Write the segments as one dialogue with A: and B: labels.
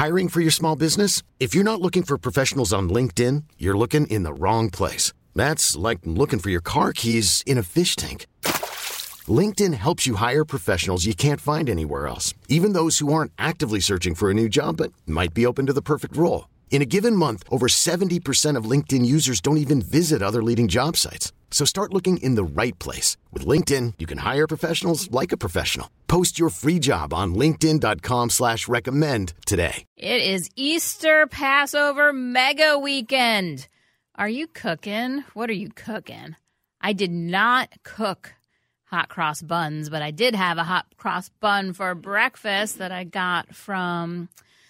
A: Hiring for your small business? If you're not looking for professionals on LinkedIn, you're looking in the wrong place. That's like looking for your car keys in a fish tank. LinkedIn helps you hire professionals you can't find anywhere else, even those who aren't actively searching for a new job but might be open to the perfect role. In a given month, over 70% of LinkedIn users don't even visit other leading job sites. So start looking in the right place. With LinkedIn, you can hire professionals like a professional. Post your free job on linkedin.com/recommend today.
B: It is Easter Passover mega weekend. Are you cooking? What are you cooking? I did not cook hot cross buns, but I did have a hot cross bun for breakfast that I got from,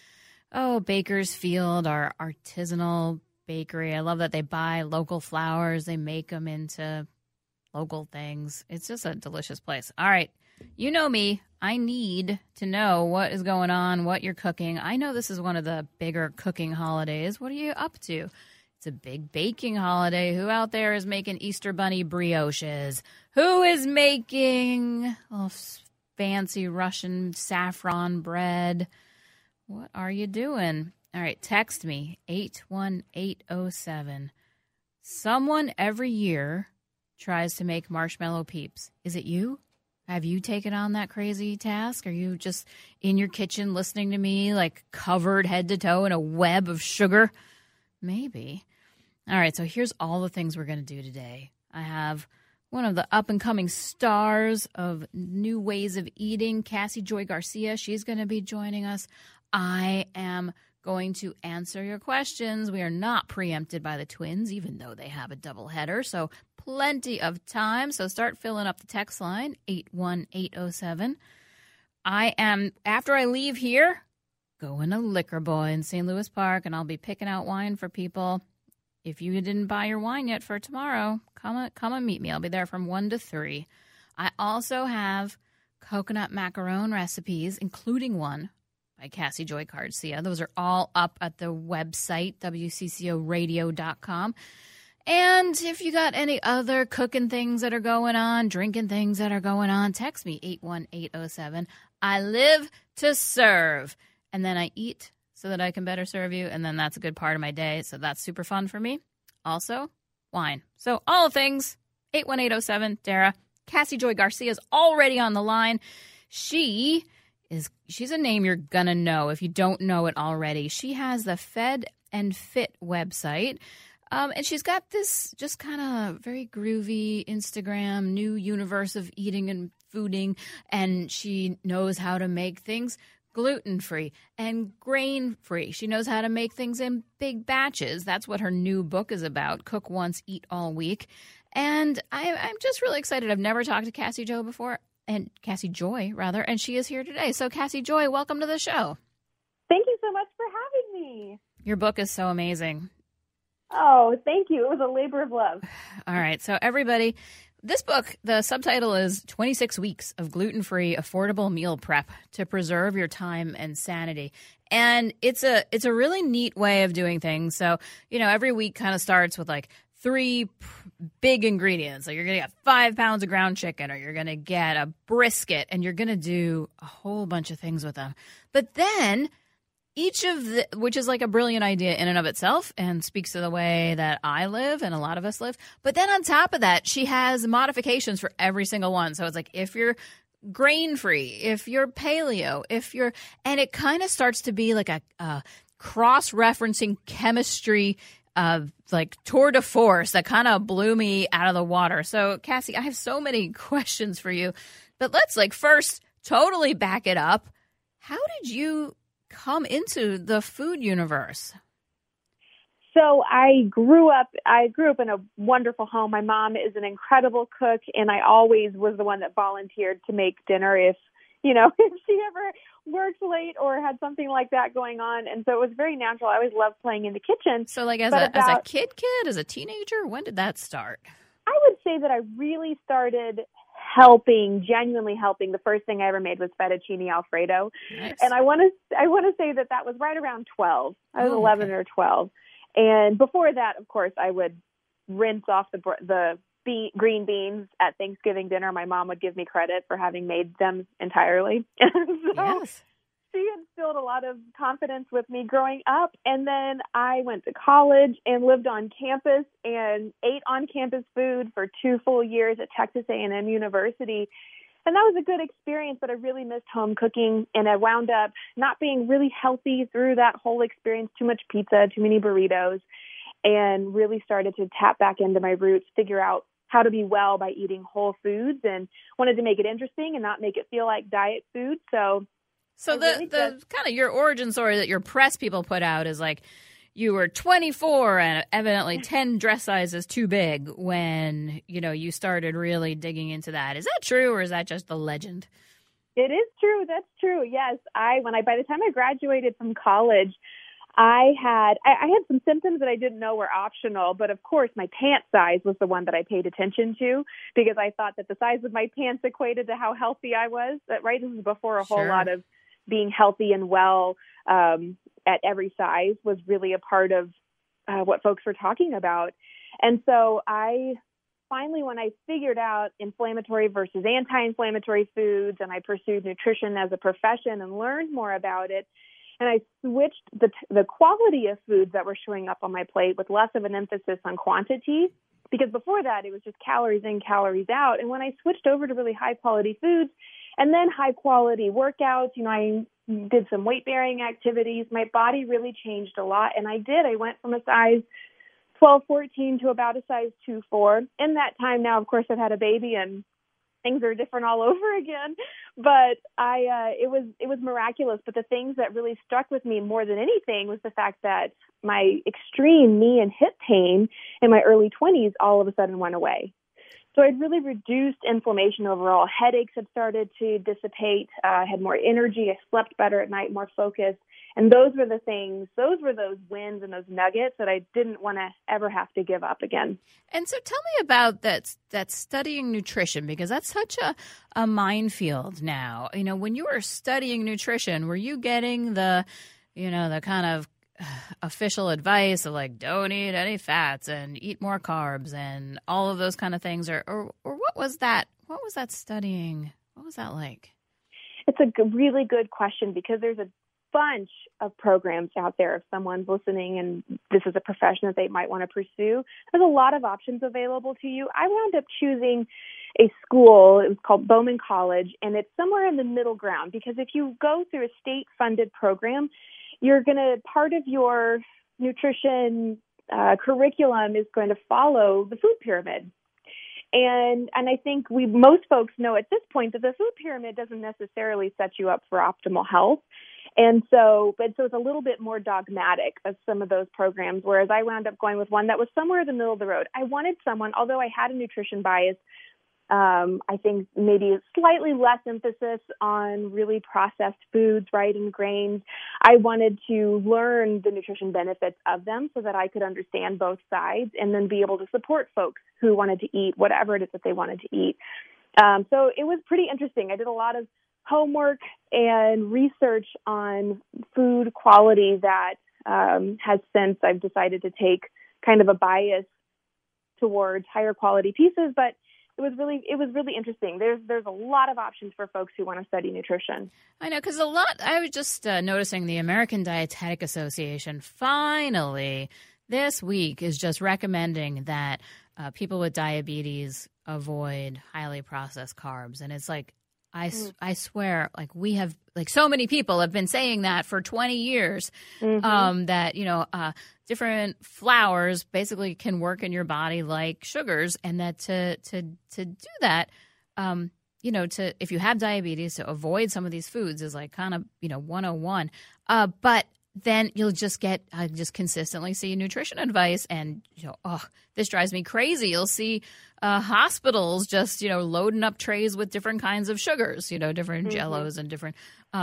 B: Bakersfield, our artisanal bakery. I love that they buy local flours. They make them into local things. It's just a delicious place. All right. You know me. I need to know what is going on, what you're cooking. I know this is one of the bigger cooking holidays. What are you up to? It's a big baking holiday. Who out there is making Easter Bunny brioches? Who is making fancy Russian saffron bread? What are you doing? All right, text me, 81807. Someone every year tries to make marshmallow peeps. Is it you? Have you taken on that crazy task? Are you just in your kitchen listening to me, like covered head to toe in a web of sugar? Maybe. All right, so here's all the things we're going to do today. I have one of the up-and-coming stars of New Ways of Eating, Cassie Joy Garcia. She's going to be joining us. I am going to answer your questions. We are not preempted by the Twins, even though they have a doubleheader, so plenty of time. So start filling up the text line, 81807. I am, after I leave here, going to Liquor Boy in St. Louis Park, and I'll be picking out wine for people. If you didn't buy your wine yet for tomorrow, come and meet me. I'll be there from 1 to 3. I also have coconut macaron recipes, including one by Cassie Joy Garcia. Those are all up at the website, wccoradio.com. And if you got any other cooking things that are going on, drinking things that are going on, text me, 81807. I live to serve. And then I eat so that I can better serve you. And then that's a good part of my day. So that's super fun for me. Also, wine. So all things, 81807, Dara. Cassie Joy Garcia is already on the line. She's a name you're going to know if you don't know it already. She has the Fed and Fit website. And she's got this just kind of very groovy Instagram, new universe of eating and fooding. And she knows how to make things gluten-free and grain-free. She knows how to make things in big batches. That's what her new book is about, Cook Once, Eat All Week. And I'm just really excited. I've never talked to Cassie Joy before, and Cassie Joy, rather, and she is here today. So, Cassie Joy, welcome to the show.
C: Thank you so much for having me.
B: Your book is so amazing.
C: Oh, thank you. It was a labor of love.
B: All right. So, everybody, this book, the subtitle is 26 Weeks of Gluten-Free Affordable Meal Prep to Preserve Your Time and Sanity. And it's a really neat way of doing things. So, every week kind of starts with like 3 big ingredients. Like you're going to get 5 pounds of ground chicken, or you're going to get a brisket, and you're going to do a whole bunch of things with them. But then which is like a brilliant idea in and of itself and speaks to the way that I live and a lot of us live. But then on top of that, she has modifications for every single one. So it's like if you're grain-free, if you're paleo, and it kind of starts to be like a cross-referencing chemistry like tour de force that kind of blew me out of the water. So, Cassie, I have so many questions for you, but let's first totally back it up. How did you come into the food universe?
C: So I grew up in a wonderful home. My mom is an incredible cook, and I always was the one that volunteered to make dinner if she ever worked late or had something like that going on. And so it was very natural. I always loved playing in the kitchen.
B: So as a kid, as a teenager, when did that start?
C: I would say that I really started genuinely helping. The first thing I ever made was fettuccine Alfredo.
B: Nice.
C: And I want to say that was right around 12. I was 11 or 12. And before that, of course, I would rinse off the green beans at Thanksgiving dinner. My mom would give me credit for having made them entirely.
B: Yes.
C: she instilled a lot of confidence with me growing up. And then I went to college and lived on campus and ate on-campus food for 2 full years at Texas A&M University. And that was a good experience, but I really missed home cooking. And I wound up not being really healthy through that whole experience, too much pizza, too many burritos, and really started to tap back into my roots, figure out how to be well by eating whole foods, and wanted to make it interesting and not make it feel like diet food. So
B: the kind of your origin story that your press people put out is like you were 24 and evidently 10 dress sizes too big when, you started really digging into that. Is that true, or is that just the legend?
C: It is true. That's true. Yes. By the time I graduated from college, I had some symptoms that I didn't know were optional, but of course my pant size was the one that I paid attention to, because I thought that the size of my pants equated to how healthy I was. Right? This was before a whole lot of being healthy and well at every size was really a part of what folks were talking about. And so I finally, when I figured out inflammatory versus anti-inflammatory foods, and I pursued nutrition as a profession and learned more about it, and I switched the quality of foods that were showing up on my plate with less of an emphasis on quantity, because before that it was just calories in, calories out. And when I switched over to really high quality foods and then high quality workouts, I did some weight bearing activities, my body really changed a lot. And I went from a size 12, 14 to about a size 2, 4. In that time now, of course, I've had a baby and things are different all over again, but it was miraculous. But the things that really stuck with me more than anything was the fact that my extreme knee and hip pain in my early 20s all of a sudden went away. So I'd really reduced inflammation overall. Headaches had started to dissipate. I had more energy. I slept better at night, more focused. And those were those wins and those nuggets that I didn't want to ever have to give up again. And
B: so tell me about that studying nutrition, because that's such a minefield now. When you were studying nutrition, were you getting the kind of official advice of like, don't eat any fats and eat more carbs and all of those kind of things? Or what was that? What was that studying? What was that like?
C: It's a really good question, because there's a bunch of programs out there. If someone's listening and this is a profession that they might want to pursue, there's a lot of options available to you. I wound up choosing a school. It was called Bowman College, and it's somewhere in the middle ground, because if you go through a state-funded program, part of your nutrition curriculum is going to follow the food pyramid. And I think most folks know at this point that the food pyramid doesn't necessarily set you up for optimal health. And so it's a little bit more dogmatic of some of those programs, whereas I wound up going with one that was somewhere in the middle of the road. I wanted someone, although I had a nutrition bias, I think maybe slightly less emphasis on really processed foods, right, and grains. I wanted to learn the nutrition benefits of them so that I could understand both sides and then be able to support folks who wanted to eat whatever it is that they wanted to eat. So it was pretty interesting. I did a lot of homework and research on food quality that has since I've decided to take kind of a bias towards higher quality pieces, but it was really interesting. There's a lot of options for folks who want to study nutrition.
B: I know, because I was just noticing the American Dietetic Association finally this week is just recommending that people with diabetes avoid highly processed carbs. And it's like, I swear, like we have, like so many people have been saying that for 20 years, that, different flours basically can work in your body like sugars, and that to do that, if you have diabetes, to avoid some of these foods is like kind of, 101. But then you'll just get, I just consistently see nutrition advice, and, this drives me crazy. You'll see hospitals just, loading up trays with different kinds of sugars, different jellos and different,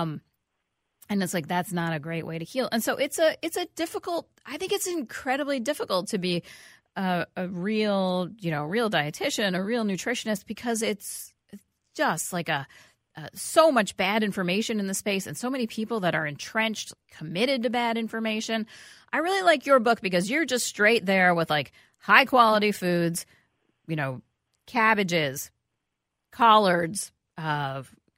B: and it's like, that's not a great way to heal. And so it's a difficult, I think it's incredibly difficult to be a real dietitian, a real nutritionist, because it's just like so much bad information in the space, and so many people that are entrenched, committed to bad information. I really like your book because you're just straight there with like high quality foods, cabbages, collards,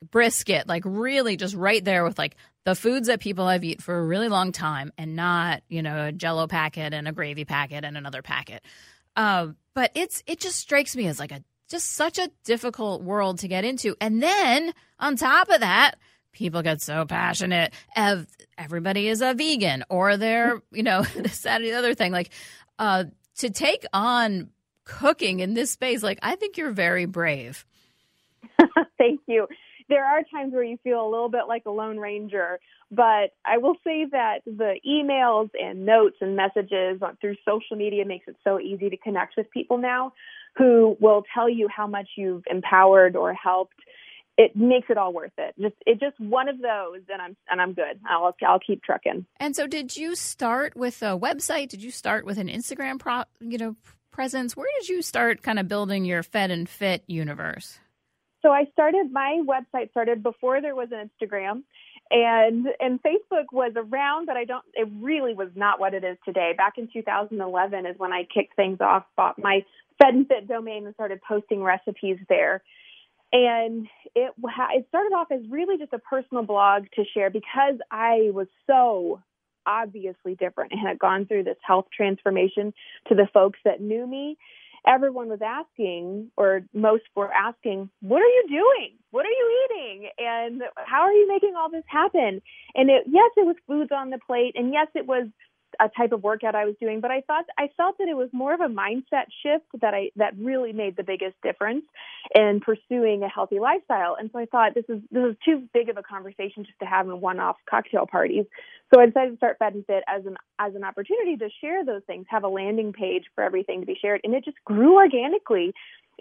B: brisket, like really just right there with like the foods that people have eaten for a really long time, and not, a Jell-O packet and a gravy packet and another packet. But it just strikes me as like just such a difficult world to get into. And then on top of that, people get so passionate. Everybody is a vegan, or they're, this, that, and the other thing. Like, to take on cooking in this space, like, I think you're very brave.
C: Thank you. There are times where you feel a little bit like a Lone Ranger, but I will say that the emails and notes and messages through social media makes it so easy to connect with people now who will tell you how much you've empowered or helped. It makes it all worth it. It's just one of those, and I'm good. I'll keep trucking.
B: And so, did you start with a website? Did you start with an Instagram presence? Where did you start kind of building your Fed and Fit universe?
C: So my website started before there was an Instagram, and Facebook was around, but it really was not what it is today. Back in 2011 is when I kicked things off, bought my Fed and Fit domain and started posting recipes there. And it started off as really just a personal blog to share, because I was so obviously different and had gone through this health transformation to the folks that knew me. Everyone was asking, or most were asking, what are you doing? What are you eating? And how are you making all this happen? And yes, it was foods on the plate. And yes, it was a type of workout I was doing, but I felt that it was more of a mindset shift that really made the biggest difference in pursuing a healthy lifestyle. And so I thought this is too big of a conversation just to have in one-off cocktail parties. So I decided to start Fed and Fit as an opportunity to share those things, have a landing page for everything to be shared, and it just grew organically.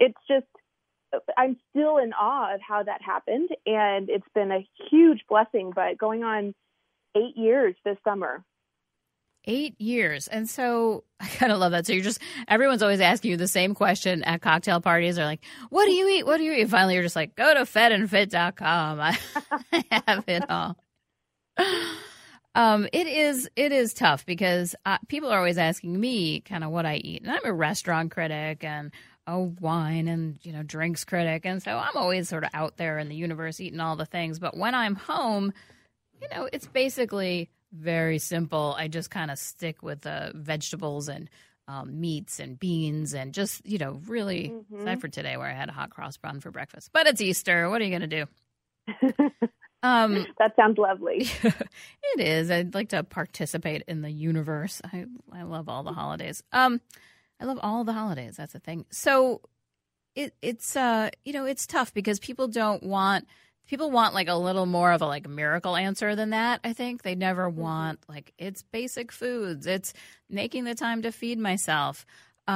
C: I'm still in awe of how that happened, and it's been a huge blessing, but going on 8 years this summer.
B: 8 years. And so I kind of love that. So everyone's always asking you the same question at cocktail parties. They're like, what do you eat? What do you eat? Finally, you're just like, go to fedandfit.com. I have it all. It is tough because people are always asking me kind of what I eat. And I'm a restaurant critic and a wine and, drinks critic. And so I'm always sort of out there in the universe eating all the things. But when I'm home, it's basically very simple. I just kind of stick with vegetables and meats and beans and just, really, aside for today where I had a hot cross bun for breakfast. But it's Easter. What are you going to do?
C: That sounds lovely.
B: It is. I'd like to participate in the universe. I love all the holidays. I love all the holidays. That's the thing. So it's tough because people want like a little more of a miracle answer than that. I think they never want it's basic foods. It's making the time to feed myself.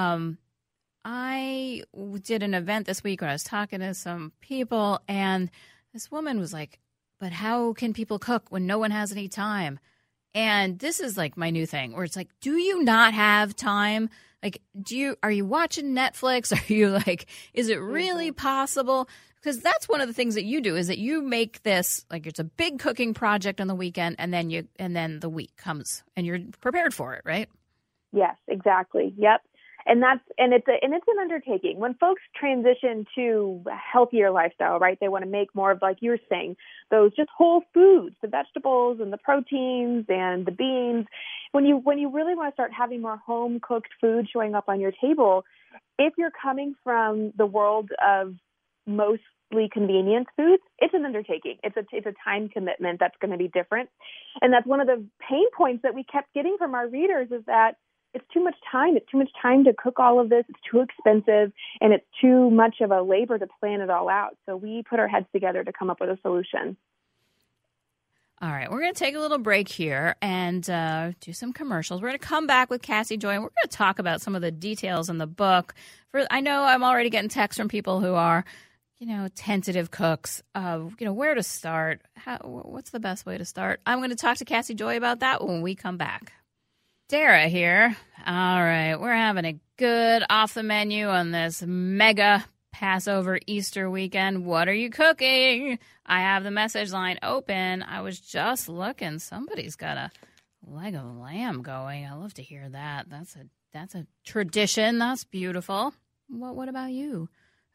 B: I did an event this week where I was talking to some people, and this woman was like, but how can people cook when no one has any time? And this is my new thing where it's like, do you not have time? Are you watching Netflix? Are you is it really possible? Because that's one of the things that you do is that you make this it's a big cooking project on the weekend, and then the week comes and you're prepared for it, right?
C: Yes, exactly. Yep. And it's an undertaking. When folks transition to a healthier lifestyle, right? They want to make more of, like you were saying, those just whole foods, the vegetables and the proteins and the beans. When you really want to start having more home cooked food showing up on your table, if you're coming from the world of mostly convenience foods, it's an undertaking. It's a time commitment that's going to be different. And that's one of the pain points that we kept getting from our readers is that it's too much time. It's too much time to cook all of this. It's too expensive, and it's too much of a labor to plan it all out. So we put our heads together to come up with a solution.
B: All right, we're going to take a little break here and do some commercials. We're going to come back with Cassie Joy, and we're going to talk about some of the details in the book. I know I'm already getting texts from people who are, tentative cooks of, where to start. What's the best way to start? I'm going to talk to Cassie Joy about that when we come back. Dara here. All right, we're having a good off the menu on this mega Passover Easter weekend. What are you cooking? I have the message line open. I was just looking. Somebody's got a leg of lamb going. I love to hear that. That's a tradition. That's beautiful. What about you?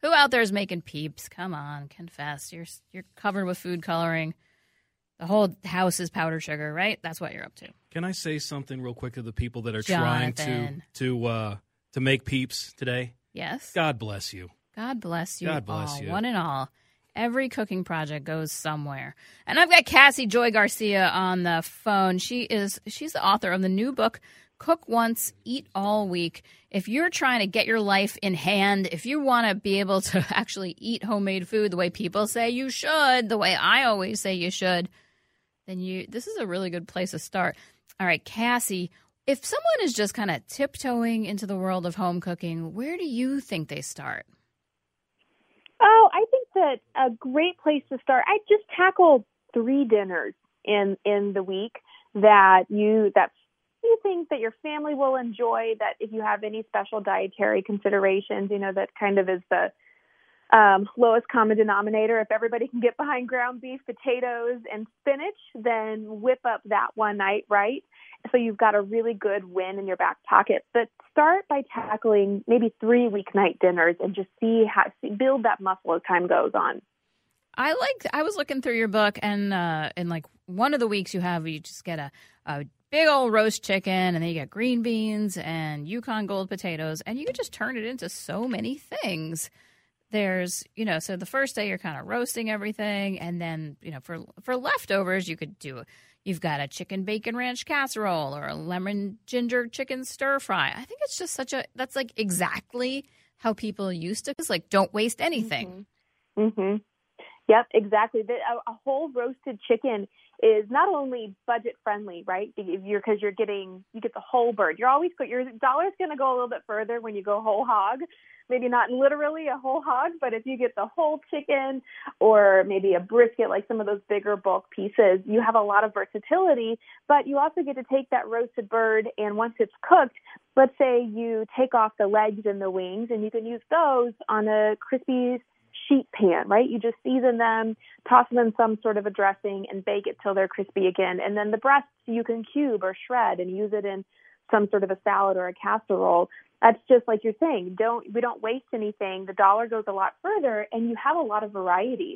B: Who out there is making Peeps? Come on, confess. You're covered with food coloring. The whole house is powdered sugar, right? That's what you're up to.
D: Can I say something real quick to the people that are
B: Jonathan.
D: trying to make Peeps today?
B: Yes.
D: God bless you.
B: God bless you.
D: God bless
B: all,
D: you.
B: One and all. Every cooking project goes somewhere. And I've got Cassie Joy Garcia on the phone. She's the author of the new book, Cook Once, Eat All Week. If you're trying to get your life in hand, if you want to be able to actually eat homemade food the way people say you should, the way I always say you should, then this is a really good place to start. All right, Cassie, if someone is just kind of tiptoeing into the world of home cooking, where do you think they start?
C: Oh, I think that a great place to start, I just tackle 3 dinners in the week that you think that your family will enjoy, that if you have any special dietary considerations, that kind of is the lowest common denominator. If everybody can get behind ground beef, potatoes, and spinach, then whip up that one night, right? So you've got a really good win in your back pocket. But start by tackling maybe 3 weeknight dinners and just build that muscle as time goes on.
B: I was looking through your book, and in like one of the weeks you just get a big old roast chicken, and then you get green beans and Yukon Gold potatoes, and you can just turn it into so many things. There's, so the first day you're kind of roasting everything, and then, for leftovers, you've got a chicken bacon ranch casserole or a lemon ginger chicken stir fry. I think it's just that's like exactly how people used to. It's like, don't waste anything.
C: Mm-hmm. Mm-hmm. Yep, exactly. A whole roasted chicken is not only budget friendly, right? Because you get the whole bird. Your dollar's going to go a little bit further when you go whole hog. Maybe not literally a whole hog, but if you get the whole chicken or maybe a brisket, like some of those bigger bulk pieces, you have a lot of versatility, but you also get to take that roasted bird, and once it's cooked, let's say you take off the legs and the wings, and you can use those on a crispy sheet pan, right? You just season them, toss them in some sort of a dressing, and bake it till they're crispy again. And then the breasts you can cube or shred and use it in some sort of a salad or a casserole. That's just like you're saying. We don't waste anything. The dollar goes a lot further, and you have a lot of variety.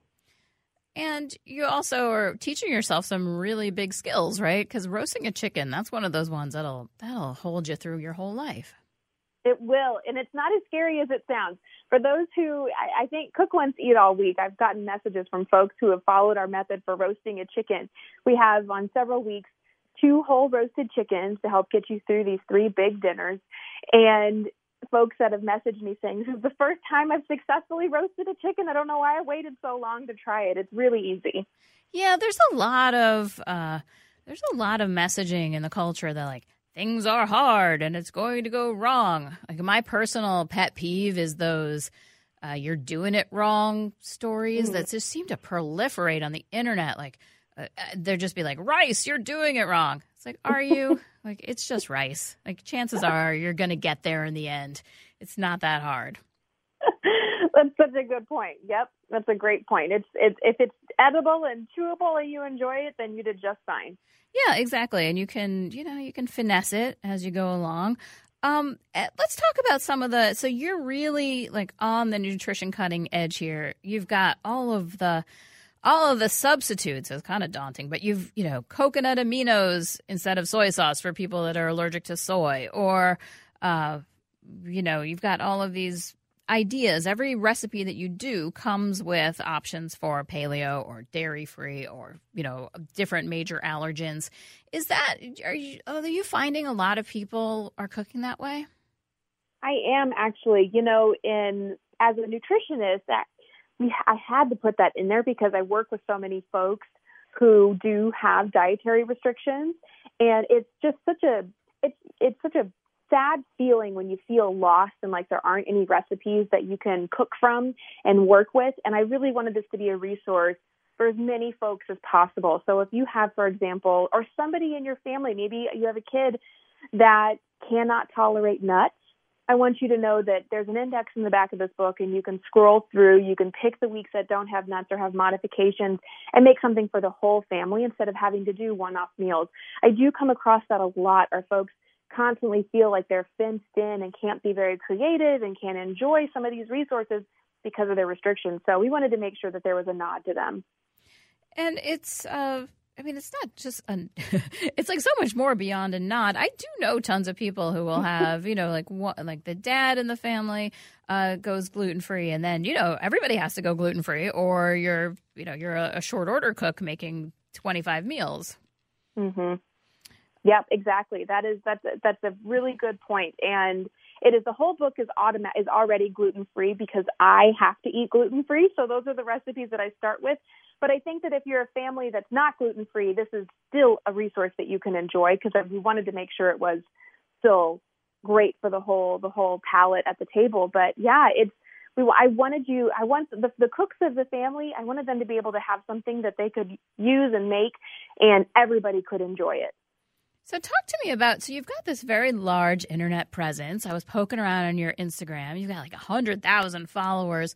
B: And you also are teaching yourself some really big skills, right? Because roasting a chicken, that's one of those ones that'll hold you through your whole life.
C: It will, and it's not as scary as it sounds. For those who, I think, Cook Once, Eat All Week, I've gotten messages from folks who have followed our method for roasting a chicken. We have, on several weeks, 2 whole roasted chickens to help get you through these 3 big dinners. And folks that have messaged me saying, this is the first time I've successfully roasted a chicken. I don't know why I waited so long to try it. It's really easy.
B: Yeah, there's a lot of messaging in the culture that, like, things are hard and it's going to go wrong. Like, my personal pet peeve is those you're doing it wrong stories that just seem to proliferate on the internet. Like, they'll just be like, rice, you're doing it wrong. It's like, are you? Like, it's just rice. Like, chances are you're going to get there in the end. It's not that hard.
C: That's such a good point. Yep, that's a great point. If it's edible and chewable and you enjoy it, then you did just fine.
B: Yeah, exactly. And you can finesse it as you go along. Let's talk about some of so you're really like on the nutrition cutting edge here. You've got all of the substitutes. It's kind of daunting, but you've, coconut aminos instead of soy sauce for people that are allergic to soy, or, you've got all of these ideas. Every recipe that you do comes with options for paleo or dairy-free or, different major allergens. Are you finding a lot of people are cooking that way?
C: I am actually, as a nutritionist, I had to put that in there because I work with so many folks who do have dietary restrictions, and it's just such a sad feeling when you feel lost and like there aren't any recipes that you can cook from and work with. And I really wanted this to be a resource for as many folks as possible. So if you have, for example, or somebody in your family, maybe you have a kid that cannot tolerate nuts, I want you to know that there's an index in the back of this book, and you can scroll through. You can pick the weeks that don't have nuts or have modifications and make something for the whole family instead of having to do one-off meals. I do come across that a lot, are folks constantly feel like they're fenced in and can't be very creative and can't enjoy some of these resources because of their restrictions. So we wanted to make sure that there was a nod to them.
B: And it's, it's not just it's like so much more beyond a nod. I do know tons of people who will have, like the dad in the family goes gluten-free, and then, everybody has to go gluten-free, or you're a short order cook making 25 meals.
C: Mm-hmm. Yep, exactly. That's a really good point. And the whole book is already gluten-free because I have to eat gluten-free. So those are the recipes that I start with. But I think that if you're a family that's not gluten-free, this is still a resource that you can enjoy, because we wanted to make sure it was still great for the whole palate at the table. But yeah, I want the cooks of the family, I wanted them to be able to have something that they could use and make, and everybody could enjoy it.
B: So talk to me so you've got this very large internet presence. I was poking around on your Instagram. You've got like 100,000 followers.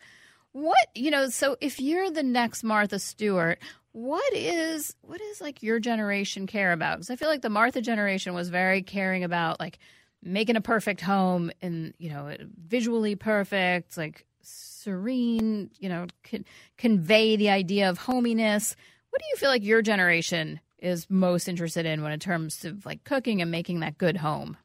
B: So if you're the next Martha Stewart, what is like your generation care about? Because I feel like the Martha generation was very caring about like making a perfect home and, visually perfect, like serene, convey the idea of hominess. What do you feel like your generation is most interested in when it comes of like cooking and making that good home?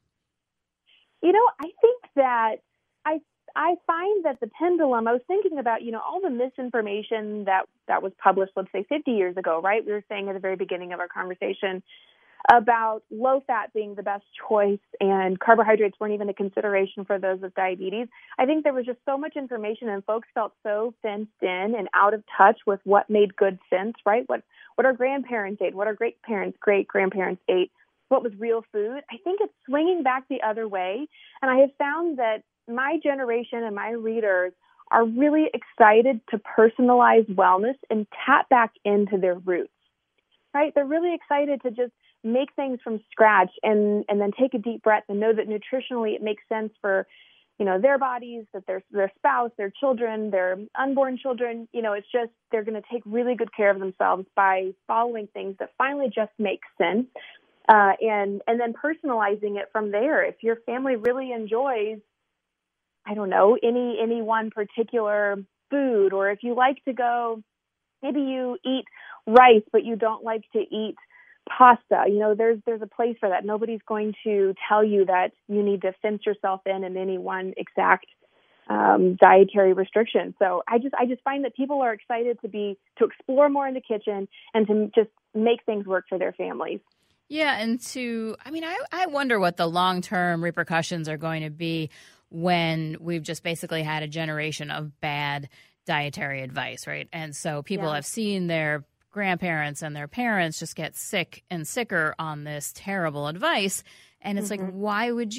C: I think that I find that the pendulum, I was thinking about, all the misinformation that was published, let's say 50 years ago, right? We were saying at the very beginning of our conversation about low fat being the best choice and carbohydrates weren't even a consideration for those with diabetes. I think there was just so much information and folks felt so fenced in and out of touch with what made good sense, right? What our grandparents ate, what our great-grandparents ate, what was real food. I think it's swinging back the other way. And I have found that my generation and my readers are really excited to personalize wellness and tap back into their roots, right? They're really excited to just make things from scratch and then take a deep breath and know that nutritionally it makes sense for, their bodies, that their spouse, their children, their unborn children. It's just they're going to take really good care of themselves by following things that finally just make sense, and then personalizing it from there. If your family really enjoys, I don't know, any one particular food, or if you like to go, maybe you eat rice, but you don't like to eat pasta, there's a place for that. Nobody's going to tell you that you need to fence yourself in any one exact dietary restriction. So I just find that people are excited to explore more in the kitchen and to just make things work for their families.
B: Yeah, and I wonder what the long-term repercussions are going to be when we've just basically had a generation of bad dietary advice, right? And so people have seen their grandparents and their parents just get sick and sicker on this terrible advice. And it's like, why would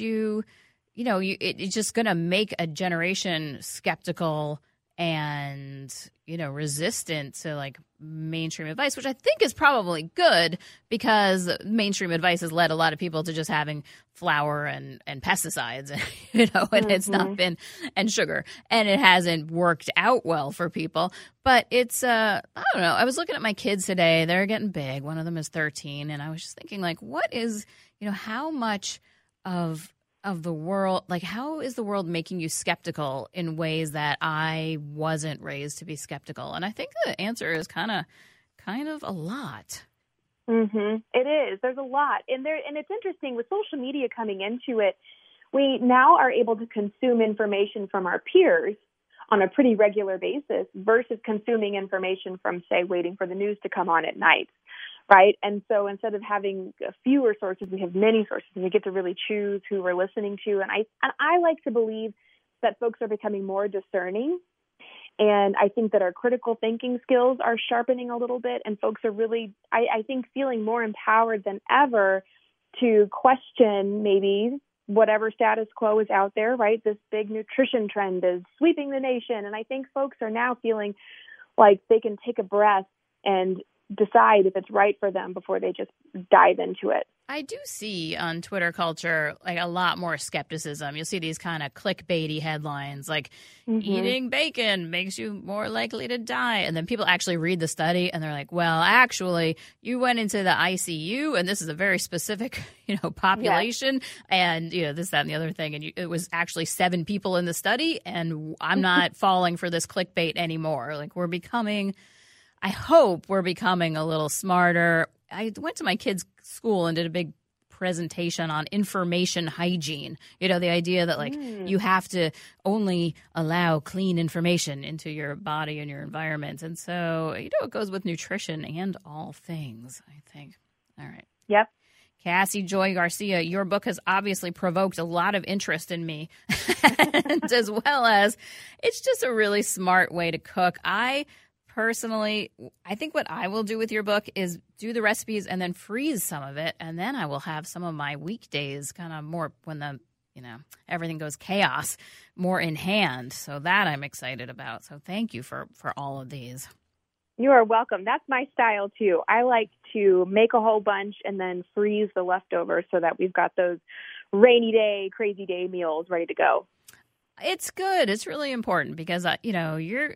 B: it's just going to make a generation skeptical and, resistant to like mainstream advice, which I think is probably good, because mainstream advice has led a lot of people to just having flour and pesticides, and it's not been, and sugar, and it hasn't worked out well for people. But it's, I don't know. I was looking at my kids today. They're getting big. One of them is 13. And I was just thinking, like, what is, how much of the world, like how is the world making you skeptical in ways that I wasn't raised to be skeptical? And I think the answer is kind of a lot.
C: It is. There's a lot. And it's interesting with social media coming into it, we now are able to consume information from our peers on a pretty regular basis versus consuming information from, say, waiting for the news to come on at night. Right. And so instead of having fewer sources, we have many sources, and we get to really choose who we're listening to. And I like to believe that folks are becoming more discerning. And I think that our critical thinking skills are sharpening a little bit, and folks are really, I think, feeling more empowered than ever to question maybe whatever status quo is out there. Right. This big nutrition trend is sweeping the nation. And I think folks are now feeling like they can take a breath and decide if it's right for them before they just dive into it.
B: I do see on Twitter culture like a lot more skepticism. You'll see these kind of clickbaity headlines like eating bacon makes you more likely to die. And then people actually read the study and they're like, well, actually, you went into the ICU and this is a very specific, population and, this, that, and the other thing. And it was actually 7 people in the study. And I'm not falling for this clickbait anymore. Like I hope we're becoming a little smarter. I went to my kids' school and did a big presentation on information hygiene. The idea that you have to only allow clean information into your body and your environment. And so, it goes with nutrition and all things, I think. All right.
C: Yep.
B: Cassie Joy Garcia, your book has obviously provoked a lot of interest in me, and as well as it's just a really smart way to cook. Personally, I think what I will do with your book is do the recipes and then freeze some of it. And then I will have some of my weekdays kind of more when everything goes chaos, more in hand. So that I'm excited about. So thank you for all of these.
C: You are welcome. That's my style too. I like to make a whole bunch and then freeze the leftovers so that we've got those rainy day, crazy day meals ready to go.
B: It's good. It's really important because, your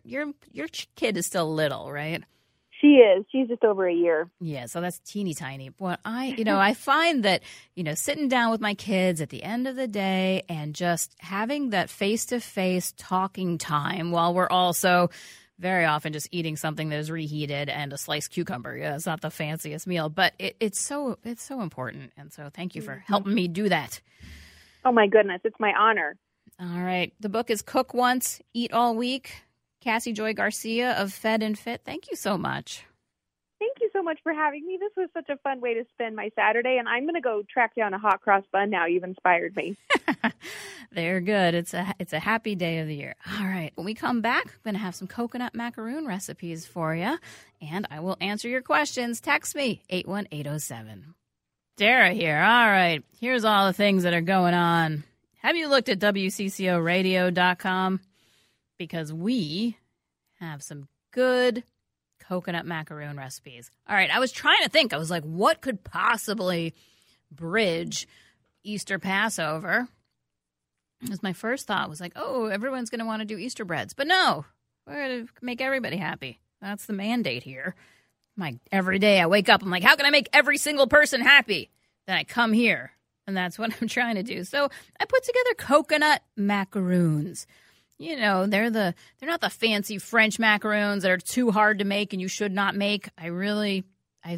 B: kid is still little, right?
C: She is. She's just over a year.
B: Yeah, so that's teeny tiny. But I find that, sitting down with my kids at the end of the day and just having that face-to-face talking time while we're also very often just eating something that is reheated and a sliced cucumber. Yeah, it's not the fanciest meal, but it's so important. And so thank you for helping me do that.
C: Oh, my goodness. It's my honor.
B: All right. The book is Cook Once, Eat All Week. Cassie Joy Garcia of Fed and Fit. Thank you so much.
C: Thank you so much for having me. This was such a fun way to spend my Saturday, and I'm going to go track down a hot cross bun now. You've inspired me.
B: They're good. It's a happy day of the year. All right. When we come back, I'm going to have some coconut macaroon recipes for you, and I will answer your questions. Text me, 81807. Dara here. All right. Here's all the things that are going on. Have you looked at WCCOradio.com? Because we have some good coconut macaroon recipes. All right, I was trying to think. I was like, what could possibly bridge Easter Passover? Because my first thought was like, oh, everyone's going to want to do Easter breads. But no, we're going to make everybody happy. That's the mandate here. Every day I wake up, I'm like, how can I make every single person happy? Then I come here. And that's what I'm trying to do. So I put together coconut macaroons. They're not the fancy French macaroons that are too hard to make and you should not make. I'm going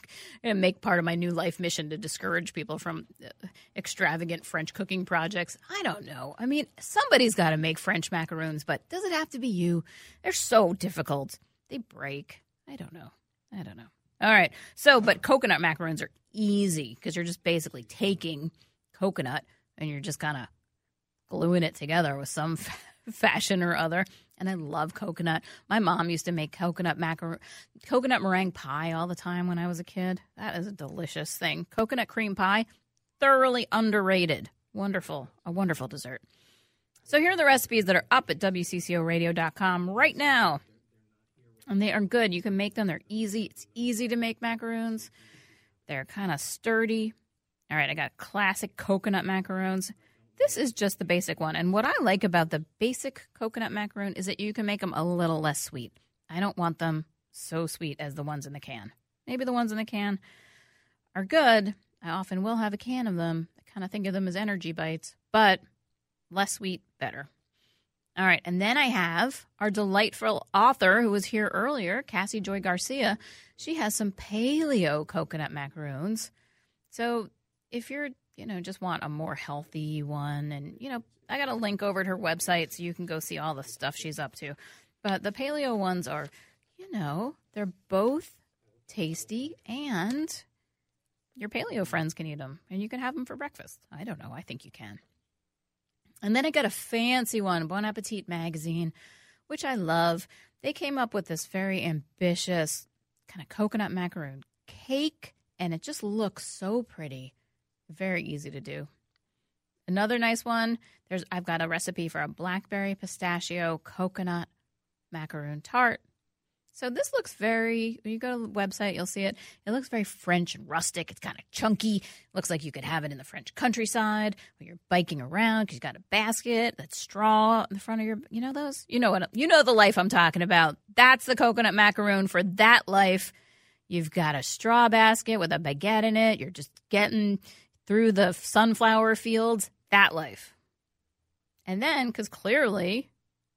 B: to make part of my new life mission to discourage people from extravagant French cooking projects. I don't know. I mean, somebody's got to make French macaroons, but does it have to be you? They're so difficult. They break. I don't know. All right. But coconut macaroons are easy because you're just basically taking coconut and you're just kind of gluing it together with some fashion or other. And I love coconut. My mom used to make coconut meringue pie all the time when I was a kid. That is a delicious thing. Coconut cream pie, thoroughly underrated. Wonderful. A wonderful dessert. So here are the recipes that are up at WCCOradio.com right now. And they are good. You can make them. They're easy. It's easy to make macaroons. They're kind of sturdy. All right, I got classic coconut macaroons. This is just the basic one. And what I like about the basic coconut macaroon is that you can make them a little less sweet. I don't want them so sweet as the ones in the can. Maybe the ones in the can are good. I often will have a can of them. I kind of think of them as energy bites, but less sweet, better. All right, and then I have our delightful author who was here earlier, Cassie Joy Garcia. She has some paleo coconut macaroons. So if you're, just want a more healthy one, and, I got a link over to her website so you can go see all the stuff she's up to. But the paleo ones are, they're both tasty, and your paleo friends can eat them, and you can have them for breakfast. I don't know. I think you can. And then I got a fancy one, Bon Appetit magazine, which I love. They came up with this very ambitious kind of coconut macaroon cake, and it just looks so pretty. Very easy to do. Another nice one, I've got a recipe for a blackberry pistachio coconut macaroon tart. So this looks very, when you go to the website, you'll see it. It looks very French and rustic. It's kind of chunky. Looks like you could have it in the French countryside when you're biking around because you've got a basket that's straw in the front of your, you know those? You know the life I'm talking about. That's the coconut macaroon for that life. You've got a straw basket with a baguette in it. You're just getting through the sunflower fields. That life. And then, because clearly,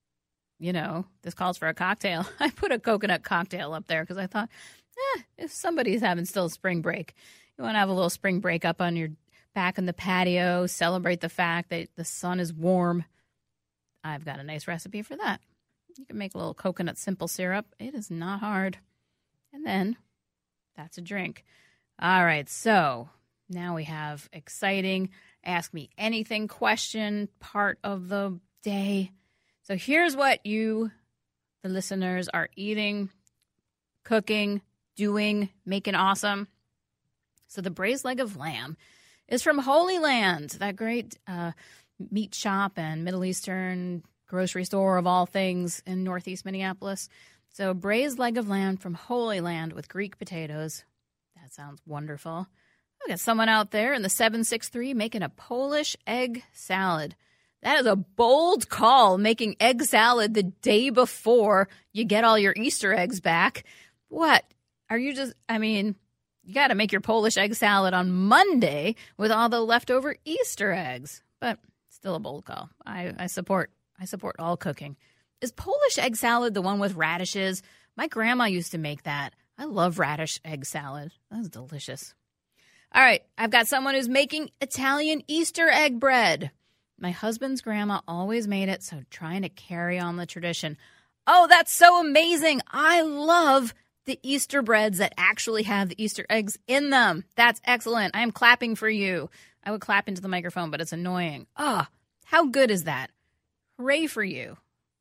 B: this calls for a cocktail. I put a coconut cocktail up there because I thought, if somebody's having still spring break, you want to have a little spring break up on your back on the patio, celebrate the fact that the sun is warm. I've got a nice recipe for that. You can make a little coconut simple syrup. It is not hard. And then that's a drink. All right, so now we have exciting Ask Me Anything question part of the day. So here's what you, the listeners, are eating, cooking, doing, making awesome. So the braised leg of lamb is from Holy Land, that great meat shop and Middle Eastern grocery store of all things in Northeast Minneapolis. So braised leg of lamb from Holy Land with Greek potatoes. That sounds wonderful. I got someone out there in the 763 making a Polish egg salad. That is a bold call, making egg salad the day before you get all your Easter eggs back. What? Are you just, you got to make your Polish egg salad on Monday with all the leftover Easter eggs. But still a bold call. I support all cooking. Is Polish egg salad the one with radishes? My grandma used to make that. I love radish egg salad. That's delicious. All right, I've got someone who's making Italian Easter egg bread. My husband's grandma always made it, so trying to carry on the tradition. Oh, that's so amazing. I love the Easter breads that actually have the Easter eggs in them. That's excellent. I am clapping for you. I would clap into the microphone, but it's annoying. Oh, how good is that? Hooray for you.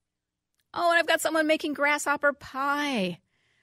B: Oh, and I've got someone making grasshopper pie.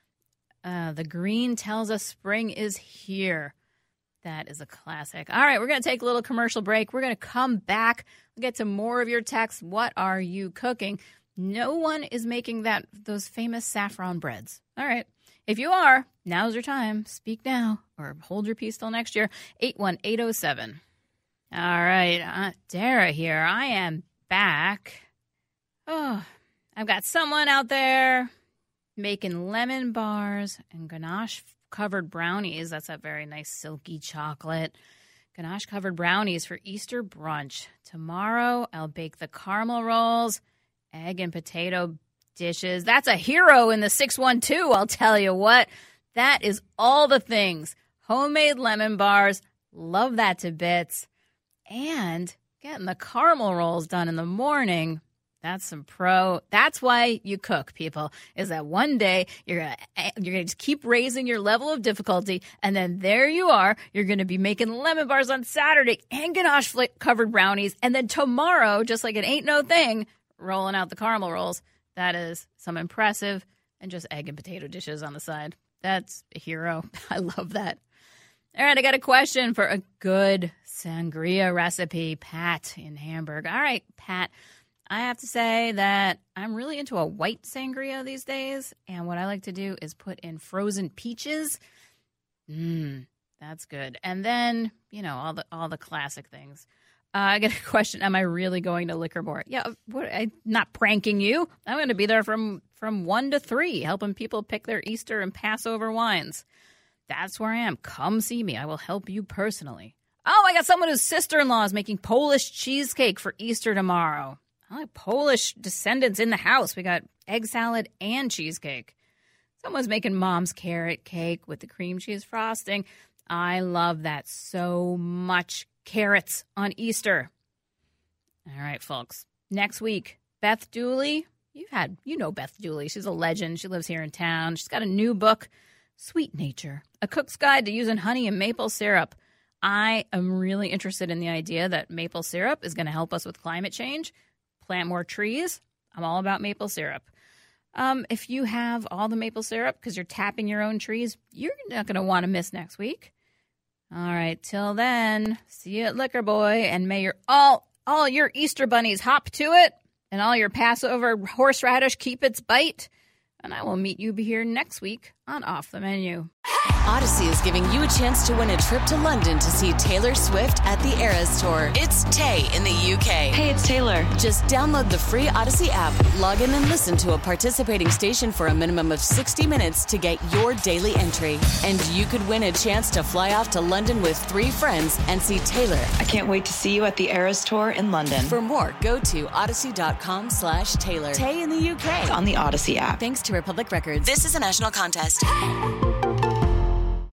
B: The green tells us spring is here. That is a classic. All right, we're going to take a little commercial break. We're going to come back. We'll get to more of your texts. What are you cooking? No one is making those famous saffron breads. All right. If you are, now's your time. Speak now or hold your peace till next year. 81807. All right. Dara here. I am back. Oh, I've got someone out there making lemon bars and ganache-covered brownies. That's a very nice silky chocolate. Ganache-covered brownies for Easter brunch. Tomorrow, I'll bake the caramel rolls, egg and potato dishes. That's a hero in the 612, I'll tell you what. That is all the things. Homemade lemon bars. Love that to bits. And getting the caramel rolls done in the morning. That's some pro. That's why you cook, people, is that one day you're gonna just keep raising your level of difficulty, and then there you are. You're going to be making lemon bars on Saturday and ganache-covered brownies, and then tomorrow, just like it ain't no thing, rolling out the caramel rolls. That is some impressive and just egg and potato dishes on the side. That's a hero. I love that. All right, I got a question for a good sangria recipe. Pat in Hamburg. All right, Pat. I have to say that I'm really into a white sangria these days, and what I like to do is put in frozen peaches. That's good. And then, all the classic things. I got a question. Am I really going to Liquor Board? Yeah, I'm not pranking you. I'm going to be there from 1 to 3, helping people pick their Easter and Passover wines. That's where I am. Come see me. I will help you personally. Oh, I got someone whose sister-in-law is making Polish cheesecake for Easter tomorrow. I like Polish descendants in the house. We got egg salad and cheesecake. Someone's making mom's carrot cake with the cream cheese frosting. I love that so much. Carrots on Easter. All right, folks. Next week, Beth Dooley. You know Beth Dooley. She's a legend. She lives here in town. She's got a new book, Sweet Nature, A Cook's Guide to Using Honey and Maple Syrup. I am really interested in the idea that maple syrup is going to help us with climate change. Plant more trees. I'm all about maple syrup. If you have all the maple syrup because you're tapping your own trees, you're not going to want to miss next week. All right, till then, see you at Liquor Boy, and may all your Easter bunnies hop to it, and all your Passover horseradish keep its bite. and I will meet you here next week on Off the Menu.
E: Odyssey is giving you a chance to win a trip to London to see Taylor Swift at the Eras Tour. It's Tay in the UK.
F: Hey, it's Taylor.
E: Just download the free Odyssey app, log in and listen to a participating station for a minimum of 60 minutes to get your daily entry. And you could win a chance to fly off to London with 3 friends and see Taylor.
F: I can't wait to see you at the Eras Tour in London.
E: For more, go to odyssey.com/Taylor. Tay in the UK.
F: On the Odyssey app.
E: Thanks to Republic Records. This is a national contest.